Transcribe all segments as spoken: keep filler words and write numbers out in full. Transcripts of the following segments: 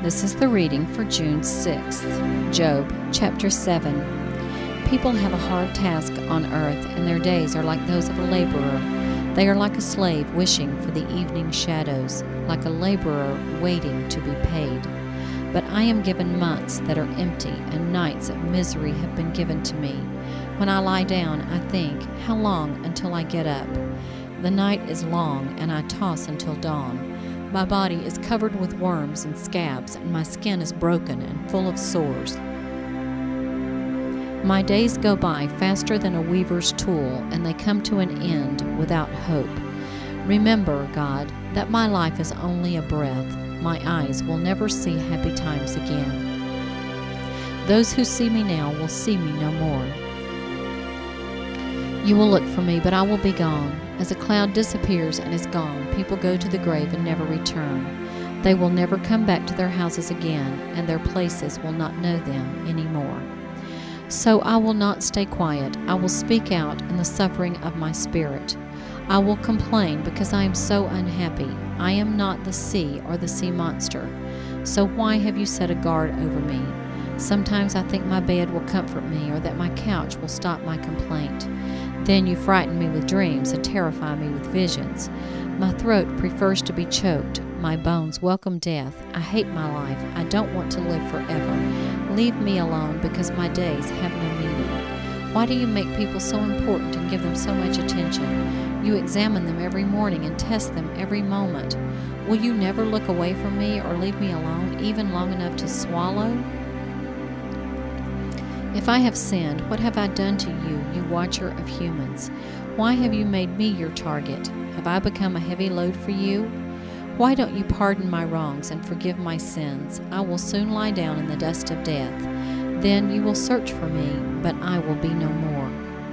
This is the reading for June sixth. Job, chapter seven. People have a hard task on earth, and their days are like those of a laborer. They are like a slave wishing for the evening shadows, like a laborer waiting to be paid. But I am given months that are empty, and nights of misery have been given to me. When I lie down, I think, how long until I get up? The night is long, and I toss until dawn. My body is covered with worms and scabs, and my skin is broken and full of sores. My days go by faster than a weaver's tool, and they come to an end without hope. Remember, God, that my life is only a breath. My eyes will never see happy times again. Those who see me now will see me no more. You will look for me, but I will be gone. As a cloud disappears and is gone, people go to the grave and never return. They will never come back to their houses again, and their places will not know them anymore. So I will not stay quiet. I will speak out in the suffering of my spirit. I will complain because I am so unhappy. I am not the sea or the sea monster. So why have you set a guard over me? Sometimes I think my bed will comfort me, or that my couch will stop my complaint. Then you frighten me with dreams and terrify me with visions. My throat prefers to be choked. My bones welcome death. I hate my life. I don't want to live forever. Leave me alone, because my days have no meaning. Why do you make people so important and give them so much attention? You examine them every morning and test them every moment. Will you never look away from me or leave me alone, even long enough to swallow? If I have sinned, what have I done to you, you watcher of humans? Why have you made me your target? Have I become a heavy load for you? Why don't you pardon my wrongs and forgive my sins? I will soon lie down in the dust of death. Then you will search for me, but I will be no more.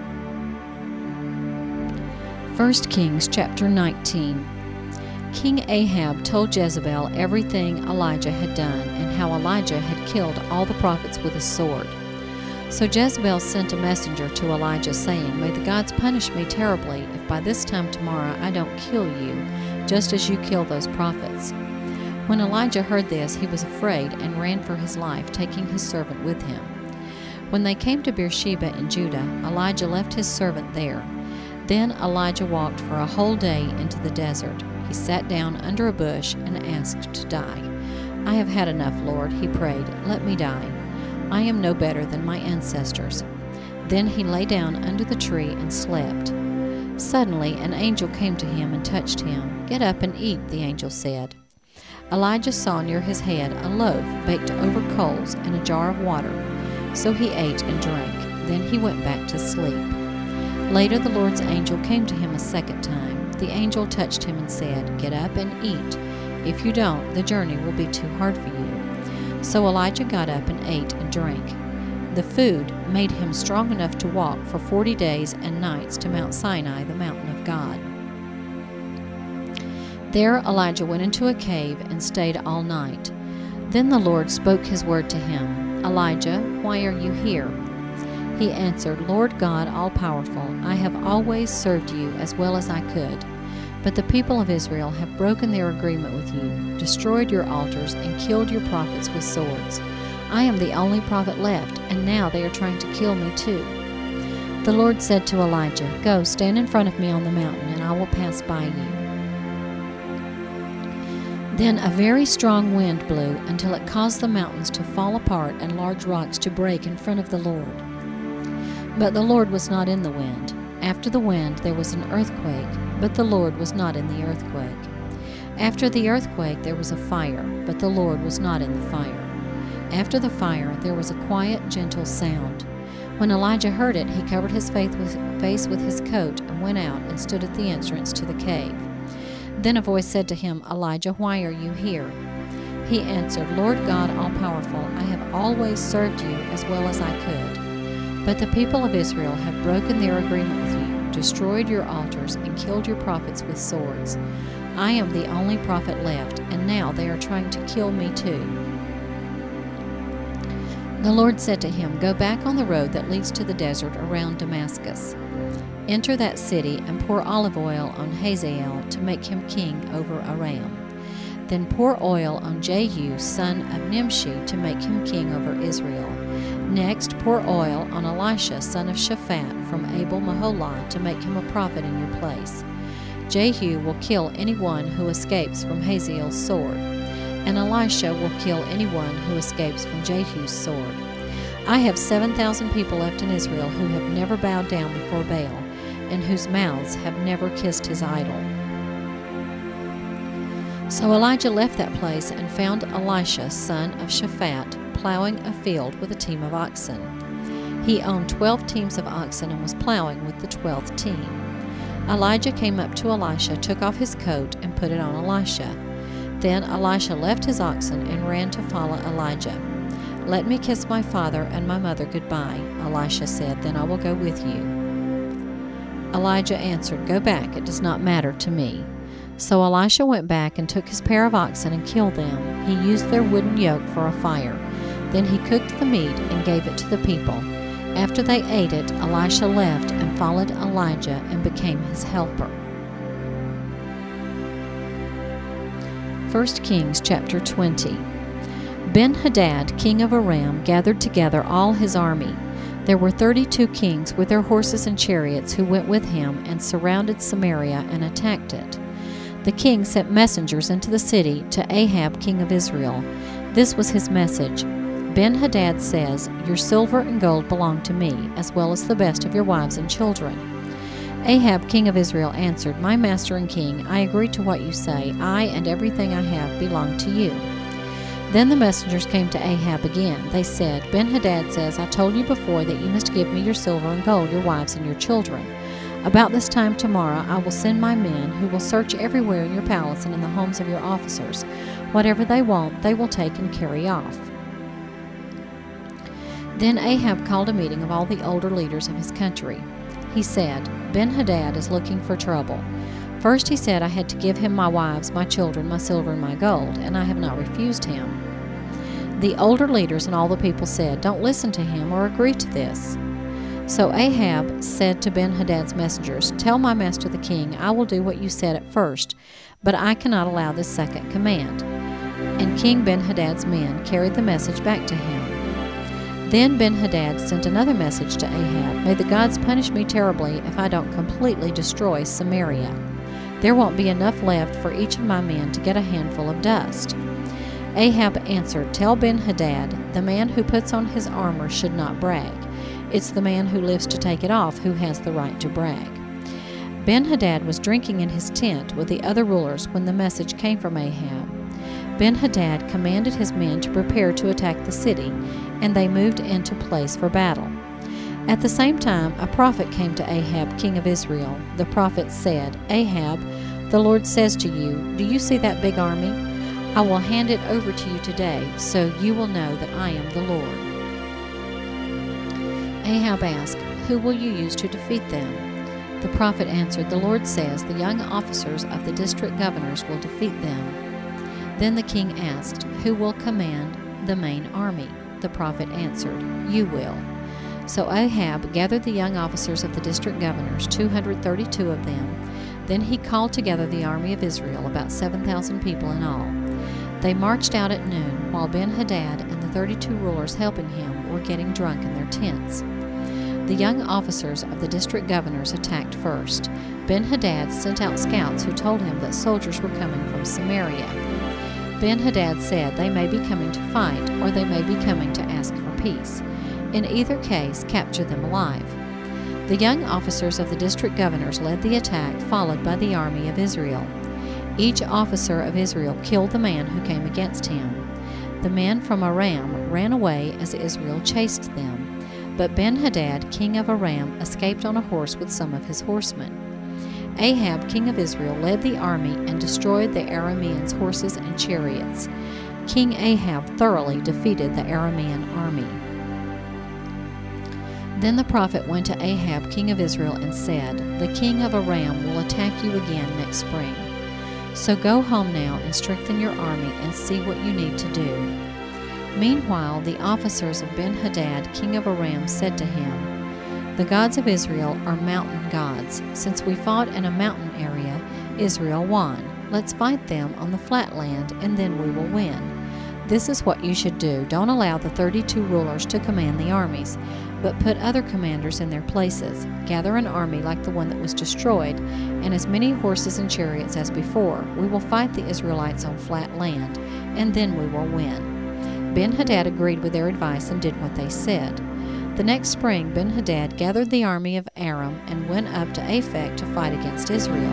First Kings chapter nineteen. King Ahab told Jezebel everything Elijah had done, and how Elijah had killed all the prophets with a sword. So Jezebel sent a messenger to Elijah, saying, May the gods punish me terribly if by this time tomorrow I don't kill you, just as you kill those prophets. When Elijah heard this, he was afraid and ran for his life, taking his servant with him. When they came to Beersheba in Judah, Elijah left his servant there. Then Elijah walked for a whole day into the desert. He sat down under a bush and asked to die. I have had enough, Lord, he prayed. Let me die. I am no better than my ancestors. Then he lay down under the tree and slept. Suddenly an angel came to him and touched him. Get up and eat, the angel said. Elijah saw near his head a loaf baked over coals and a jar of water. So he ate and drank. Then he went back to sleep. Later the Lord's angel came to him a second time. The angel touched him and said, Get up and eat. If you don't, the journey will be too hard for you. So Elijah got up and ate and drank. The food made him strong enough to walk for forty days and nights to Mount Sinai, the mountain of God. There Elijah went into a cave and stayed all night. Then the Lord spoke his word to him, Elijah, why are you here? He answered, Lord God, all-powerful, I have always served you as well as I could. But the people of Israel have broken their agreement with you, destroyed your altars, and killed your prophets with swords. I am the only prophet left, and now they are trying to kill me too. The Lord said to Elijah, Go, stand in front of me on the mountain, and I will pass by you. Then a very strong wind blew until it caused the mountains to fall apart and large rocks to break in front of the Lord. But the Lord was not in the wind. After the wind there was an earthquake, but the Lord was not in the earthquake. After the earthquake there was a fire, but the Lord was not in the fire. After the fire there was a quiet, gentle sound. When Elijah heard it, he covered his face with his coat and went out and stood at the entrance to the cave. Then a voice said to him, Elijah, why are you here? He answered, Lord God, all-powerful, I have always served you as well as I could. But the people of Israel have broken their agreement with you, destroyed your altars, and killed your prophets with swords. I am the only prophet left, and now they are trying to kill me too. The Lord said to him, Go back on the road that leads to the desert around Damascus. Enter that city and pour olive oil on Hazael to make him king over Aram. Then pour oil on Jehu, son of Nimshi, to make him king over Israel. Next, pour oil on Elisha, son of Shaphat, from Abel-Meholah, to make him a prophet in your place. Jehu will kill anyone who escapes from Hazael's sword, and Elisha will kill anyone who escapes from Jehu's sword. I have seven thousand people left in Israel who have never bowed down before Baal, and whose mouths have never kissed his idol. So Elijah left that place and found Elisha, son of Shaphat, plowing a field with a team of oxen. He owned twelve teams of oxen and was plowing with the twelfth team. Elijah came up to Elisha, took off his coat, and put it on Elisha. Then Elisha left his oxen and ran to follow Elijah. "Let me kiss my father and my mother goodbye," Elisha said, "then I will go with you." Elijah answered, "Go back, it does not matter to me." So Elisha went back and took his pair of oxen and killed them. He used their wooden yoke for a fire. Then he cooked the meat and gave it to the people. After they ate it, Elisha left and followed Elijah and became his helper. First Kings chapter twenty. Ben-Hadad, king of Aram, gathered together all his army. There were thirty-two kings with their horses and chariots who went with him and surrounded Samaria and attacked it. The king sent messengers into the city to Ahab, king of Israel. This was his message. Ben-Hadad says, "Your silver and gold belong to me, as well as the best of your wives and children." Ahab, king of Israel, answered, "My master and king, I agree to what you say. I and everything I have belong to you." Then the messengers came to Ahab again. They said, "Ben-Hadad says, I told you before that you must give me your silver and gold, your wives and your children. About this time tomorrow I will send my men, who will search everywhere in your palace and in the homes of your officers. Whatever they want, they will take and carry off." Then Ahab called a meeting of all the older leaders of his country. He said, "Ben-Hadad is looking for trouble. First he said I had to give him my wives, my children, my silver, and my gold, and I have not refused him." The older leaders and all the people said, "Don't listen to him or agree to this." So Ahab said to Ben-Hadad's messengers, "Tell my master the king, I will do what you said at first, but I cannot allow this second command." And King Ben-Hadad's men carried the message back to him. Then Ben-Hadad sent another message to Ahab, "May the gods punish me terribly if I don't completely destroy Samaria. There won't be enough left for each of my men to get a handful of dust." Ahab answered, "Tell Ben-Hadad, the man who puts on his armor should not brag. It's the man who lives to take it off who has the right to brag." Ben-Hadad was drinking in his tent with the other rulers when the message came from Ahab. Ben-Hadad commanded his men to prepare to attack the city, and they moved into place for battle. At the same time, a prophet came to Ahab, king of Israel. The prophet said, "Ahab, the Lord says to you, do you see that big army? I will hand it over to you today, so you will know that I am the Lord." Ahab asked, "Who will you use to defeat them?" The prophet answered, "The Lord says, the young officers of the district governors will defeat them." Then the king asked, "Who will command the main army?" The prophet answered, "You will." So Ahab gathered the young officers of the district governors, two hundred thirty-two of them. Then he called together the army of Israel, about seven thousand people in all. They marched out at noon, while Ben-Hadad and the thirty-two rulers helping him were getting drunk in their tents. The young officers of the district governors attacked first. Ben-Hadad sent out scouts who told him that soldiers were coming from Samaria. Ben-Hadad said, "They may be coming to fight, or they may be coming to ask for peace. In either case, capture them alive." The young officers of the district governors led the attack, followed by the army of Israel. Each officer of Israel killed the man who came against him. The men from Aram ran away as Israel chased them. But Ben-Hadad, king of Aram, escaped on a horse with some of his horsemen. Ahab, king of Israel, led the army and destroyed the Arameans' horses and chariots. King Ahab thoroughly defeated the Aramean army. Then the prophet went to Ahab, king of Israel, and said, "The king of Aram will attack you again next spring. So go home now and strengthen your army and see what you need to do." Meanwhile, the officers of Ben-Hadad, king of Aram, said to him, "The gods of Israel are mountain gods. Since we fought in a mountain area, Israel won. Let's fight them on the flat land, and then we will win. This is what you should do. Don't allow the thirty-two rulers to command the armies, but put other commanders in their places. Gather an army like the one that was destroyed, and as many horses and chariots as before. We will fight the Israelites on flat land, and then we will win." Ben-Hadad agreed with their advice and did what they said. The next spring, Ben-Hadad gathered the army of Aram and went up to Aphek to fight against Israel.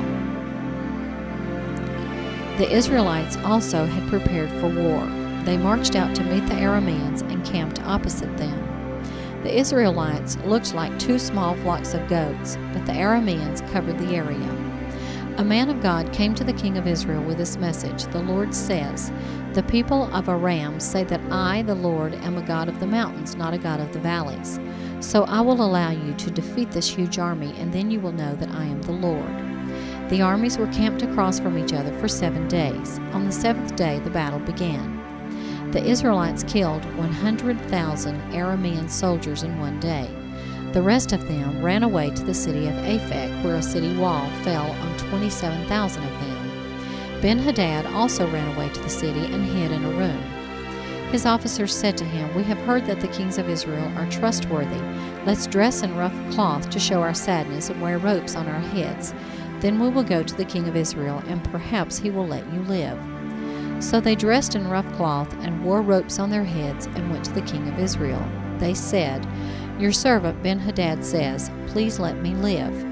The Israelites also had prepared for war. They marched out to meet the Arameans and camped opposite them. The Israelites looked like two small flocks of goats, but the Arameans covered the area. A man of God came to the king of Israel with this message. "The Lord says, the people of Aram say that I, the Lord, am a God of the mountains, not a God of the valleys. So I will allow you to defeat this huge army, and then you will know that I am the Lord." The armies were camped across from each other for seven days. On the seventh day, the battle began. The Israelites killed one hundred thousand Aramean soldiers in one day. The rest of them ran away to the city of Aphek, where a city wall fell on twenty-seven thousand of them. Ben-Hadad also ran away to the city and hid in a room. His officers said to him, "We have heard that the kings of Israel are trustworthy. Let's dress in rough cloth to show our sadness and wear ropes on our heads. Then we will go to the king of Israel, and perhaps he will let you live." So they dressed in rough cloth and wore ropes on their heads and went to the king of Israel. They said, "Your servant Ben-Hadad says, 'Please let me live.'"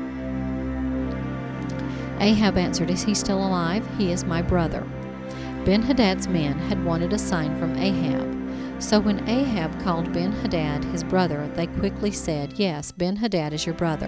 Ahab answered, "Is he still alive? He is my brother." Ben-Hadad's men had wanted a sign from Ahab. So when Ahab called Ben-Hadad his brother, they quickly said, "Yes, Ben-Hadad is your brother."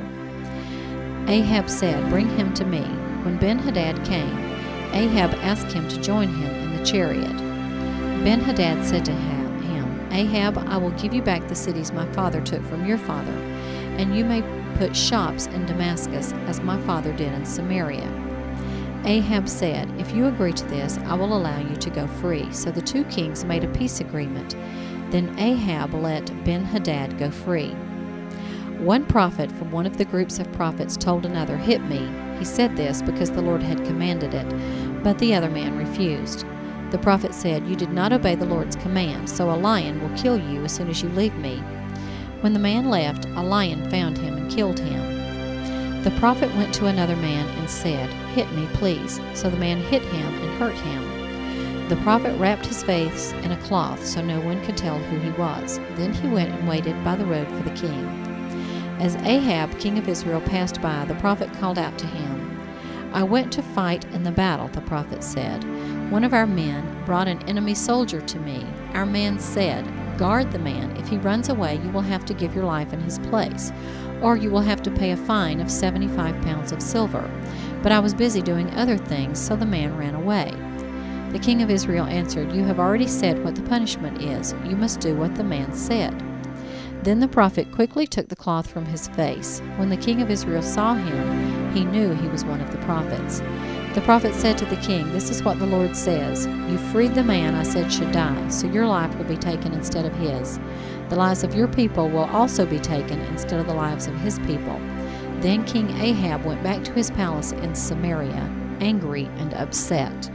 Ahab said, "Bring him to me." When Ben-Hadad came, Ahab asked him to join him in the chariot. Ben-Hadad said to him, "Ahab, I will give you back the cities my father took from your father, and you may put shops in Damascus, as my father did in Samaria." Ahab said, "If you agree to this, I will allow you to go free." So the two kings made a peace agreement. Then Ahab let Ben-Hadad go free. One prophet from one of the groups of prophets told another, "Hit me." He said this because the Lord had commanded it, but the other man refused. The prophet said, "You did not obey the Lord's command, so a lion will kill you as soon as you leave me." When the man left, a lion found him and killed him. The prophet went to another man and said, "Hit me, please." So the man hit him and hurt him. The prophet wrapped his face in a cloth so no one could tell who he was. Then he went and waited by the road for the king. As Ahab, king of Israel, passed by, the prophet called out to him. "I went to fight in the battle," the prophet said. "One of our men brought an enemy soldier to me. Our man said, 'Guard the man. If he runs away, you will have to give your life in his place, or you will have to pay a fine of seventy-five pounds of silver.' But I was busy doing other things, so the man ran away." The king of Israel answered, "You have already said what the punishment is. You must do what the man said." Then the prophet quickly took the cloth from his face. When the king of Israel saw him, he knew he was one of the prophets. The prophet said to the king, "This is what the Lord says. You freed the man I said should die, so your life will be taken instead of his. The lives of your people will also be taken instead of the lives of his people." Then King Ahab went back to his palace in Samaria, angry and upset.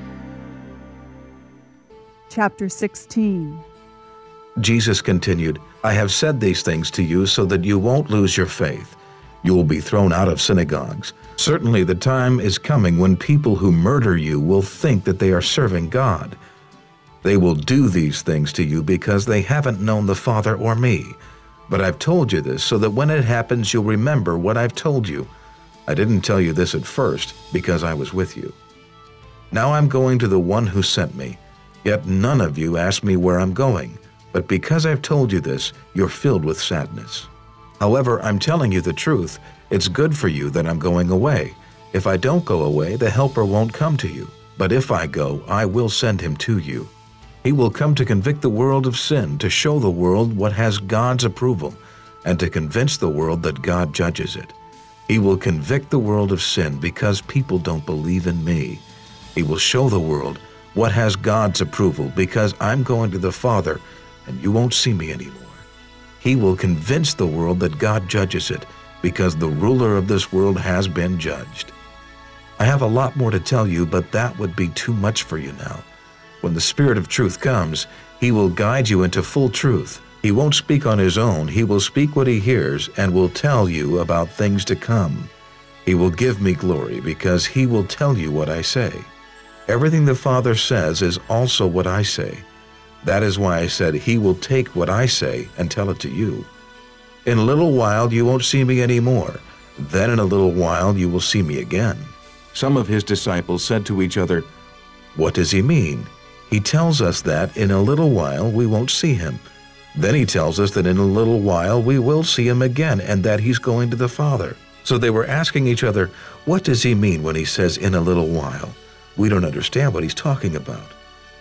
Chapter sixteen. Jesus continued, "I have said these things to you so that you won't lose your faith. You will be thrown out of synagogues. Certainly the time is coming when people who murder you will think that they are serving God. They will do these things to you because they haven't known the Father or me. But I've told you this so that when it happens you'll remember what I've told you. I didn't tell you this at first because I was with you. Now I'm going to the one who sent me. Yet none of you asked me where I'm going. But because I've told you this, you're filled with sadness. However, I'm telling you the truth. It's good for you that I'm going away. If I don't go away, the Helper won't come to you. But if I go, I will send him to you. He will come to convict the world of sin, to show the world what has God's approval, and to convince the world that God judges it. He will convict the world of sin because people don't believe in me. He will show the world what has God's approval because I'm going to the Father, and you won't see me anymore. He will convince the world that God judges it, because the ruler of this world has been judged. I have a lot more to tell you, but that would be too much for you now. When the Spirit of truth comes, He will guide you into full truth. He won't speak on His own. He will speak what He hears and will tell you about things to come. He will give me glory because He will tell you what I say. Everything the Father says is also what I say. That is why I said He will take what I say and tell it to you. In a little while you won't see me anymore. Then in a little while you will see me again. Some of His disciples said to each other, "What does He mean? He tells us that in a little while we won't see Him. Then He tells us that in a little while we will see Him again and that He's going to the Father." So they were asking each other, "What does He mean when He says in a little while? We don't understand what He's talking about."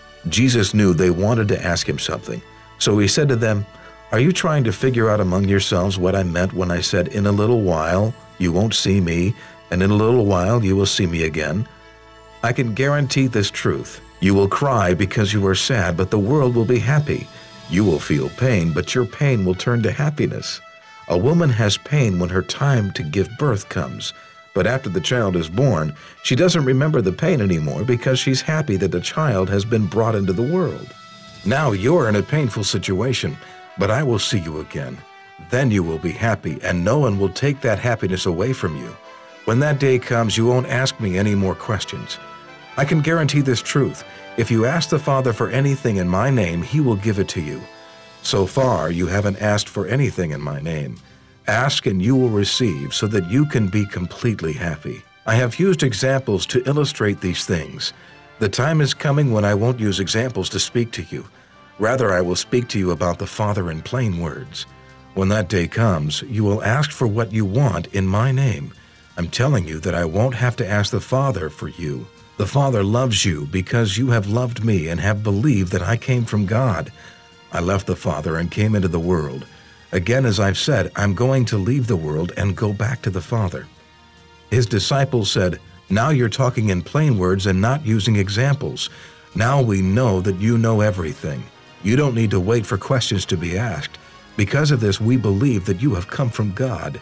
Jesus knew they wanted to ask Him something. So He said to them, "Are you trying to figure out among yourselves what I meant when I said in a little while you won't see me and in a little while you will see me again? I can guarantee this truth. You will cry because you are sad, but the world will be happy. You will feel pain, but your pain will turn to happiness. A woman has pain when her time to give birth comes, but after the child is born, she doesn't remember the pain anymore because she's happy that the child has been brought into the world. Now you're in a painful situation, but I will see you again. Then you will be happy, and no one will take that happiness away from you. When that day comes, you won't ask me any more questions. I can guarantee this truth. If you ask the Father for anything in my name, He will give it to you. So far, you haven't asked for anything in my name. Ask and you will receive so that you can be completely happy. I have used examples to illustrate these things. The time is coming when I won't use examples to speak to you. Rather, I will speak to you about the Father in plain words. When that day comes, you will ask for what you want in my name. I'm telling you that I won't have to ask the Father for you. The Father loves you because you have loved me and have believed that I came from God. I left the Father and came into the world. Again, as I've said, I'm going to leave the world and go back to the Father." His disciples said, "Now you're talking in plain words and not using examples. Now we know that you know everything. You don't need to wait for questions to be asked. Because of this, we believe that you have come from God."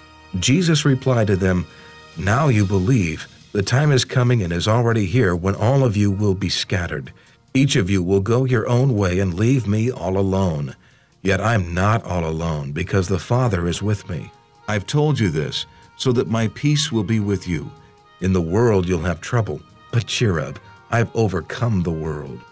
Jesus replied to them, "Now you believe. The time is coming and is already here when all of you will be scattered. Each of you will go your own way and leave me all alone. Yet I'm not all alone because the Father is with me. I've told you this so that my peace will be with you. In the world you'll have trouble, but cheer up. I've overcome the world."